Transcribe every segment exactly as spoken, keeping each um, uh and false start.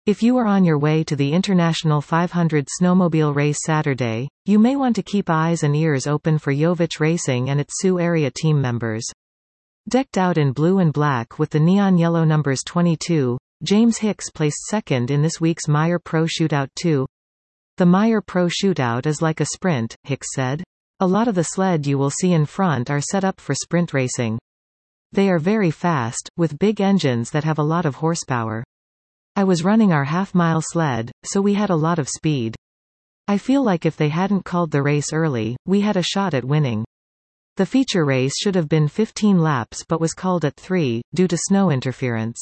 If you are on your way to the International five hundred snowmobile race Saturday, you may want to keep eyes and ears open for Jovic Racing and its Sioux area team members. Decked out in blue and black with the neon yellow numbers twenty-two, James Hicks placed second in this week's Meyer Pro Shootout two. The Meyer Pro Shootout is like a sprint, Hicks said. A lot of the sled you will see in front are set up for sprint racing. They are very fast, with big engines that have a lot of horsepower. I was running our half-mile sled, so we had a lot of speed. I feel like if they hadn't called the race early, we had a shot at winning. The feature race should have been fifteen laps but was called at three, due to snow interference.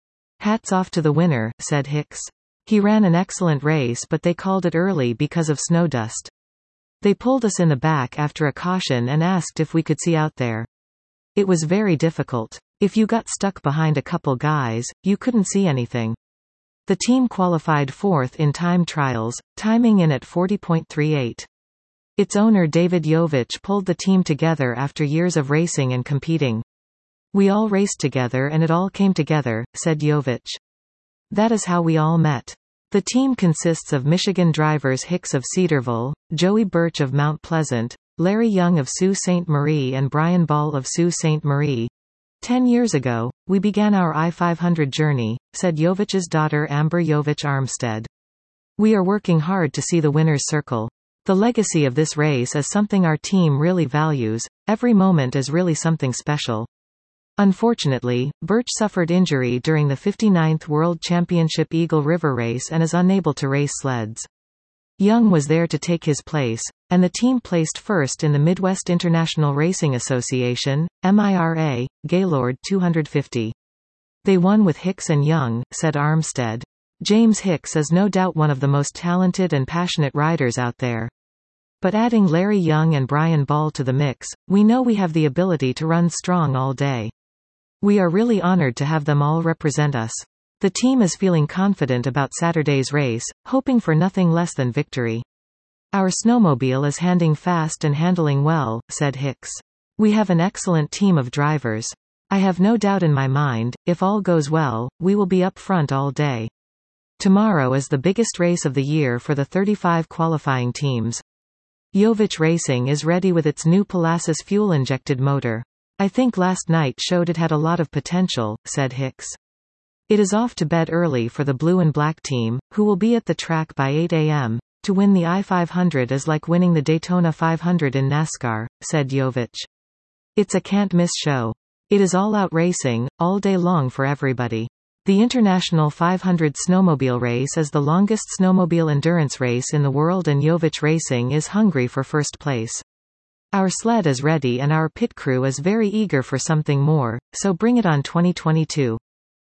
Hats off to the winner, said Hicks. He ran an excellent race but they called it early because of snow dust. They pulled us in the back after a caution and asked if we could see out there. It was very difficult. If you got stuck behind a couple guys, you couldn't see anything. The team qualified fourth in time trials, timing in at forty point three eight. Its owner David Jovic pulled the team together after years of racing and competing. We all raced together and it all came together, said Jovic. That is how we all met. The team consists of Michigan drivers Hicks of Cedarville, Joey Birch of Mount Pleasant, Larry Young of Sault Ste. Marie and Brian Ball of Sault Ste. Marie. Ten years ago, we began our I five hundred journey, said Jovic's daughter Amber Jovic Armstead. We are working hard to see the winner's circle. The legacy of this race is something our team really values. Every moment is really something special. Unfortunately, Birch suffered injury during the fifty-ninth World Championship Eagle River race and is unable to race sleds. Young was there to take his place, and the team placed first in the Midwest International Racing Association, MIRA, Gaylord two hundred fifty. They won with Hicks and Young, said Armstead. James Hicks is no doubt one of the most talented and passionate riders out there. But adding Larry Young and Brian Ball to the mix, we know we have the ability to run strong all day. We are really honored to have them all represent us. The team is feeling confident about Saturday's race, hoping for nothing less than victory. Our snowmobile is handling fast and handling well, said Hicks. We have an excellent team of drivers. I have no doubt in my mind, if all goes well, we will be up front all day. Tomorrow is the biggest race of the year for the thirty-five qualifying teams. Jovic Racing is ready with its new Pelassus fuel-injected motor. I think last night showed it had a lot of potential, said Hicks. It is off to bed early for the blue and black team, who will be at the track by eight a m To win the I five hundred is like winning the Daytona five hundred in NASCAR, said Jovic. It's a can't-miss show. It is all-out racing, all day long for everybody. The International five hundred snowmobile race is the longest snowmobile endurance race in the world and Jovic Racing is hungry for first place. Our sled is ready and our pit crew is very eager for something more, so bring it on twenty twenty-two.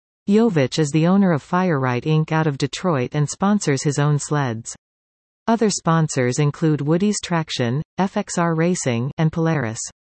Jovic is the owner of FireRite Incorporated out of Detroit and sponsors his own sleds. Other sponsors include Woody's Traction, F X R Racing, and Polaris.